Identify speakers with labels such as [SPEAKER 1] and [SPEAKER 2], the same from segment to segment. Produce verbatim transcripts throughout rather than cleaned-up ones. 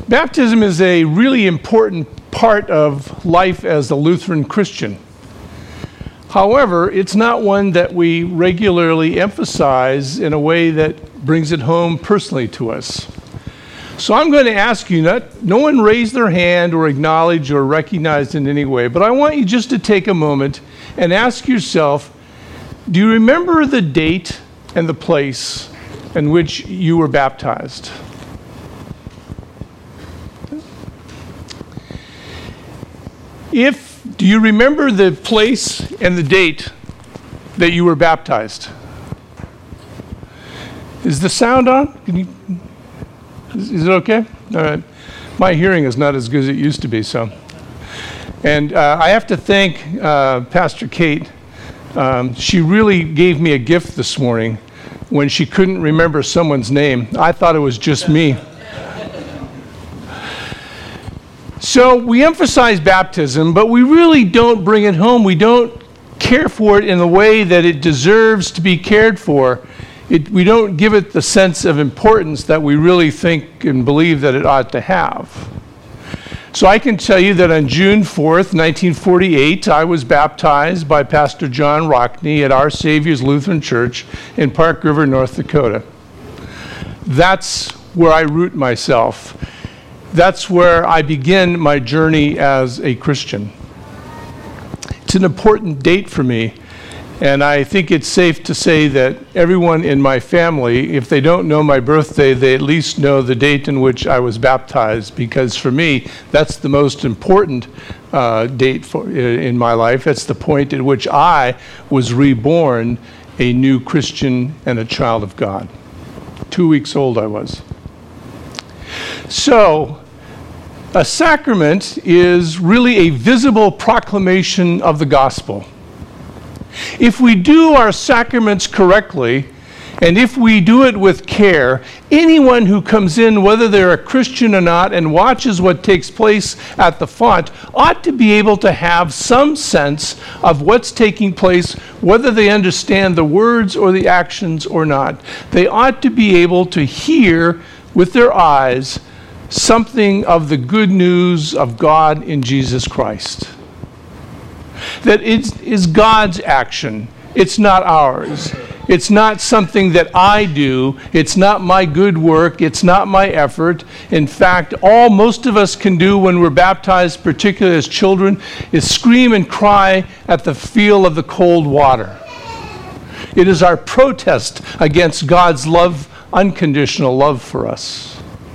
[SPEAKER 1] Baptism is a really important part of life as a Lutheran Christian. However, it's not one that we regularly emphasize in a way that brings it home personally to us. So I'm going to ask you, not, no one raised their hand or acknowledged or recognized in any way, but I want you just to take a moment and ask yourself, do you remember the date and the place in which you were baptized? If, do you remember the place and the date that you were baptized? Is the sound on? Can you, is, is it okay? All right. My hearing is not as good as it used to be, so. And uh, I have to thank uh, Pastor Kate. Um, she really gave me a gift this morning when she couldn't remember someone's name. I thought it was just me. So we emphasize baptism, but we really don't bring it home. We don't care for it in the way that it deserves to be cared for. It, we don't give it the sense of importance that we really think and believe that it ought to have. So I can tell you that on June fourth, nineteen forty-eight, I was baptized by Pastor John Rockney at Our Savior's Lutheran Church in Park River, North Dakota. That's where I root myself. That's where I begin my journey as a Christian. It's an important date for me, and I think it's safe to say that everyone in my family, if they don't know my birthday, they at least know the date in which I was baptized, because for me, that's the most important uh, date for, in my life. That's the point at which I was reborn a new Christian and a child of God. Two weeks old I was. So, a sacrament is really a visible proclamation of the gospel. If we do our sacraments correctly, and if we do it with care, anyone who comes in, whether they're a Christian or not, and watches what takes place at the font, ought to be able to have some sense of what's taking place, whether they understand the words or the actions or not. They ought to be able to hear with their eyes something of the good news of God in Jesus Christ. That it is God's action. It's not ours. It's not something that I do. It's not my good work. It's not my effort. In fact, all most of us can do when we're baptized, particularly as children, is scream and cry at the feel of the cold water. It is our protest against God's love, unconditional love for us.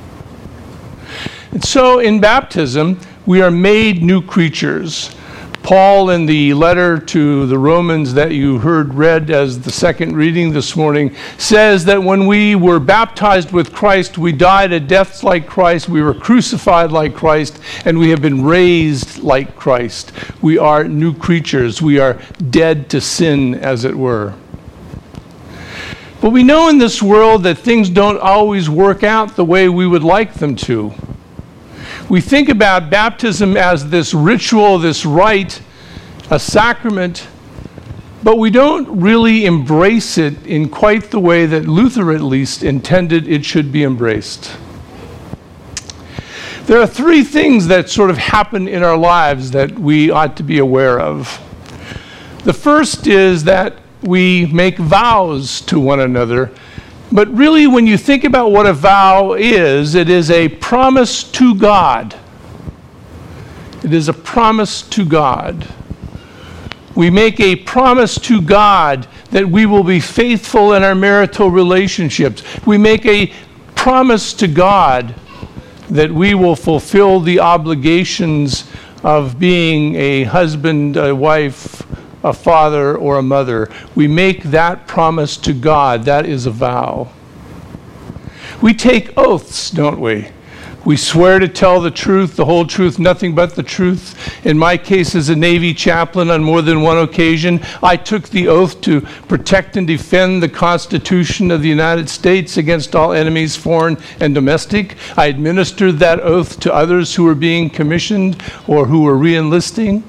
[SPEAKER 1] And so in baptism, we are made new creatures. Paul, in the letter to the Romans that you heard read as the second reading this morning, says that when we were baptized with Christ, we died a death like Christ, we were crucified like Christ, and we have been raised like Christ. We are new creatures. We are dead to sin, as it were. But we know in this world that things don't always work out the way we would like them to. We think about baptism as this ritual, this rite, a sacrament, but we don't really embrace it in quite the way that Luther, at least, intended it should be embraced. There are three things that sort of happen in our lives that we ought to be aware of. The first is that we make vows to one another. But really, when you think about what a vow is, it is a promise to God. It is a promise to God. We make a promise to God that we will be faithful in our marital relationships. We make a promise to God that we will fulfill the obligations of being a husband, a wife, a father, or a mother. We make that promise to God. That is a vow. We take oaths, don't we? We swear to tell the truth, the whole truth, nothing but the truth. In my case, as a Navy chaplain on more than one occasion, I took the oath to protect and defend the Constitution of the United States against all enemies, foreign and domestic. I administered that oath to others who were being commissioned or who were re-enlisting.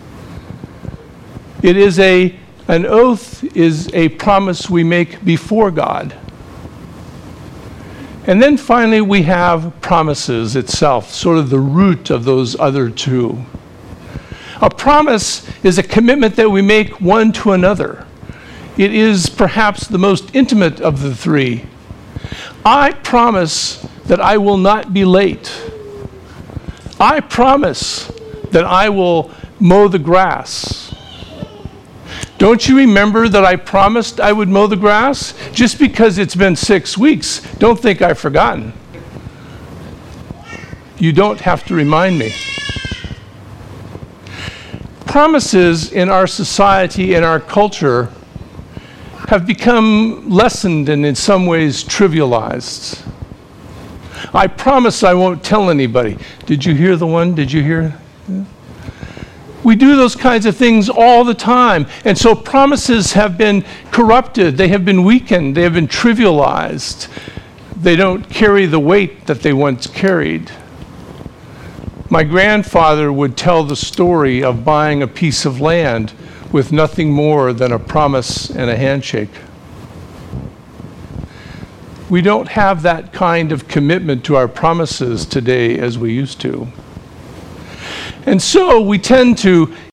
[SPEAKER 1] It is a, an oath is a promise we make before God. And then finally, we have promises itself, sort of the root of those other two. A promise is a commitment that we make one to another. It is perhaps the most intimate of the three. I promise that I will not be late. I promise that I will mow the grass. Don't you remember that I promised I would mow the grass? Just because it's been six weeks, don't think I've forgotten. You don't have to remind me. Promises in our society and our culture have become lessened and in some ways trivialized. I promise I won't tell anybody. Did you hear the one? Did you hear? We do those kinds of things all the time. And so promises have been corrupted. They have been weakened. They have been trivialized. They don't carry the weight that they once carried. My grandfather would tell the story of buying a piece of land with nothing more than a promise and a handshake. We don't have that kind of commitment to our promises today as we used to. And so we tend to